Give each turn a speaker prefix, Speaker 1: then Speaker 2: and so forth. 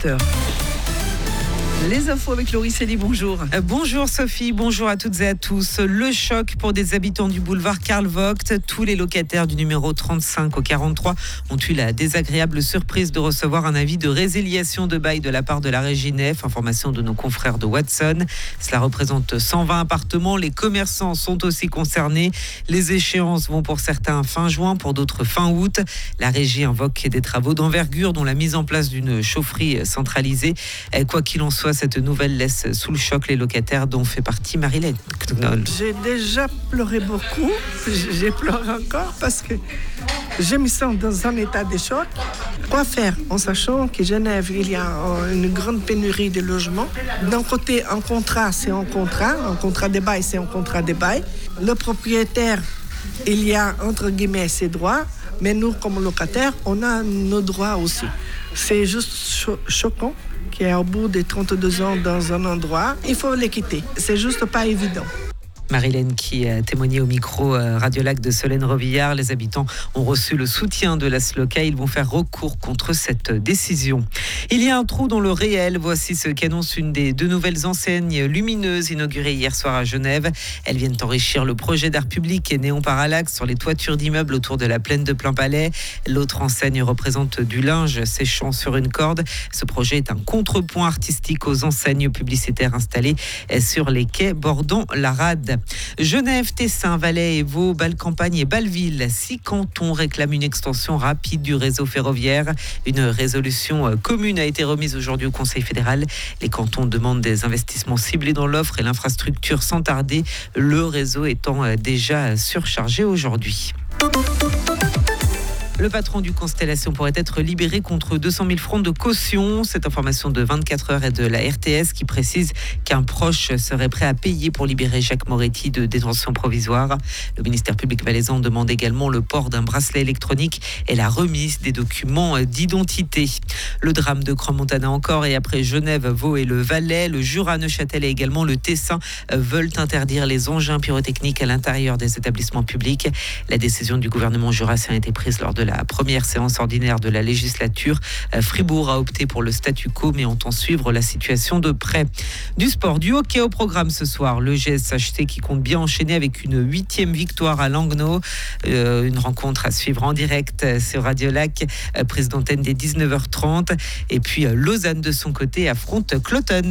Speaker 1: 17h. Les infos avec Laurie Célie, bonjour.
Speaker 2: Bonjour Sophie, bonjour à toutes et à tous. Le choc pour des habitants du boulevard Karl Vogt. Tous les locataires du numéro 35 au 43 ont eu la désagréable surprise de recevoir un avis de résiliation de bail de la part de la Régie Nef. Information de nos confrères de Watson. Cela représente 120 appartements. Les commerçants sont aussi concernés. Les échéances vont pour certains fin juin, pour d'autres fin août. La Régie invoque des travaux d'envergure, dont la mise en place d'une chaufferie centralisée. Quoi qu'il en soit, cette nouvelle laisse sous le choc les locataires dont fait partie Marilyn Knoll.
Speaker 3: J'ai déjà pleuré beaucoup. J'ai pleuré encore parce que je me sens dans un état de choc. Quoi faire en sachant qu'à Genève, il y a une grande pénurie de logements. D'un côté, un contrat, c'est un contrat de bail, c'est un contrat de bail. Le propriétaire, il y a entre guillemets ses droits, mais nous, comme locataires, on a nos droits aussi. C'est juste choquant qui est au bout de 32 ans dans un endroit, il faut les quitter. C'est juste pas évident.
Speaker 2: Marilyn qui a témoigné au micro Radio Lac de Solène Robillard. Les habitants ont reçu le soutien de la SLOCA. Ils vont faire recours contre cette décision. Il y a un trou dans le réel. Voici ce qu'annonce une des deux nouvelles enseignes lumineuses inaugurées hier soir à Genève. Elles viennent enrichir le projet d'art public et Néon Parallax sur les toitures d'immeubles autour de la plaine de Plainpalais. L'autre enseigne représente du linge séchant sur une corde. Ce projet est un contrepoint artistique aux enseignes publicitaires installées sur les quais bordant la rade. Genève, Tessin, Valais et Vaud, Bâle-Campagne et Bâle-Ville. 6 cantons réclament une extension rapide du réseau ferroviaire. Une résolution commune a été remise aujourd'hui au Conseil fédéral. Les cantons demandent des investissements ciblés dans l'offre et l'infrastructure sans tarder, le réseau étant déjà surchargé aujourd'hui. Le patron du Constellation pourrait être libéré contre 200 000 francs de caution. Cette information de 24 heures est de la RTS qui précise qu'un proche serait prêt à payer pour libérer Jacques Moretti de détention provisoire. Le ministère public valaisan demande également le port d'un bracelet électronique et la remise des documents d'identité. Le drame de Crans-Montana encore, et après Genève, Vaud et le Valais, le Jura, Neuchâtel et également le Tessin veulent interdire les engins pyrotechniques à l'intérieur des établissements publics. La décision du gouvernement jurassien a été prise lors de la première séance ordinaire de la législature. Fribourg a opté pour le statu quo, mais entend suivre la situation de près. Du sport, du hockey au programme ce soir. Le GSHC qui compte bien enchaîner avec une 8e victoire à Langnau. Une rencontre à suivre en direct sur Radio Lac, prise d'antenne dès 19h30. Et puis Lausanne de son côté affronte Cloton.